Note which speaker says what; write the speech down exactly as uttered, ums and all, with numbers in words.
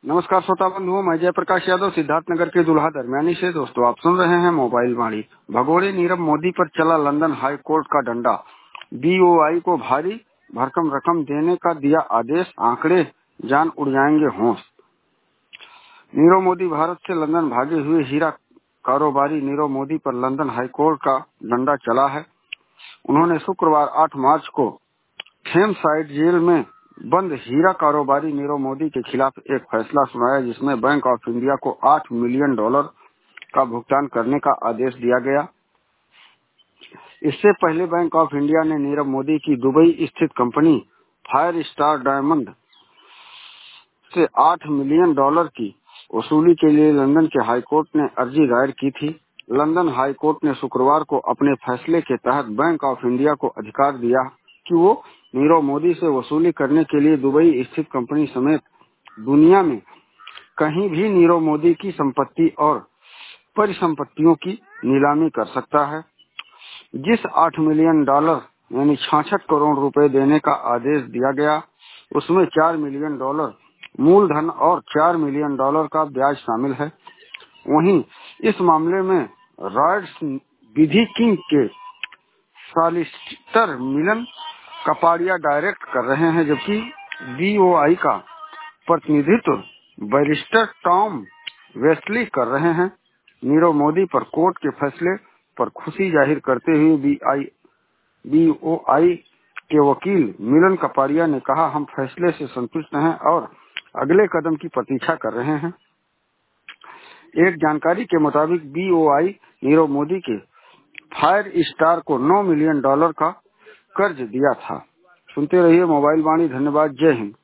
Speaker 1: नमस्कार श्रोता बंधुओं, मैं जयप्रकाश यादव सिद्धार्थनगर के दुल्हा दरमियानी से। दोस्तों, आप सुन रहे हैं मोबाइल वाणी। भगोड़े नीरव मोदी पर चला लंदन हाई कोर्ट का डंडा। बीओआई को भारी भरकम रकम देने का दिया आदेश, आंकड़े जान उड़ जाएंगे होश। नीरव मोदी भारत से लंदन भागे हुए हीरा कारोबारी नीरव मोदी पर लंदन हाई कोर्ट का डंडा चला है। उन्होंने शुक्रवार आठ मार्च को थेम्स साइड जेल में बंद हीरा कारोबारी नीरव मोदी के खिलाफ एक फैसला सुनाया, जिसमें बैंक ऑफ इंडिया को आठ मिलियन डॉलर का भुगतान करने का आदेश दिया गया। इससे पहले बैंक ऑफ इंडिया ने नीरव मोदी की दुबई स्थित कंपनी फायर स्टार डायमंड से आठ मिलियन डॉलर की वसूली के लिए लंदन के हाईकोर्ट ने अर्जी दायर की थी। लंदन हाईकोर्ट ने शुक्रवार को अपने फैसले के तहत बैंक ऑफ इंडिया को अधिकार दिया कि वो नीरव मोदी से वसूली करने के लिए दुबई स्थित कंपनी समेत दुनिया में कहीं भी नीरव मोदी की संपत्ति और परिसंपत्तियों की नीलामी कर सकता है। जिस आठ मिलियन डॉलर यानी छियासठ करोड़ रुपए देने का आदेश दिया गया, उसमें चार मिलियन डॉलर मूलधन और चार मिलियन डॉलर का ब्याज शामिल है। वहीं इस मामले में रॉयट्स विधि किंग के सॉलिसिटर मिलन कपाड़िया डायरेक्ट कर रहे हैं, जबकि बीओआई का प्रतिनिधित्व बैरिस्टर टॉम वेस्ली कर रहे हैं। नीरव मोदी पर कोर्ट के फैसले पर खुशी जाहिर करते हुए बीआई बीओआई के वकील मिलन कपाड़िया ने कहा, हम फैसले से संतुष्ट हैं और अगले कदम की प्रतीक्षा कर रहे हैं। एक जानकारी के मुताबिक बीओआई नीरव मोदी के फायर स्टार को नौ मिलियन डॉलर का कर्ज दिया था। सुनते रहिए मोबाइल वाणी। धन्यवाद। जय हिंद।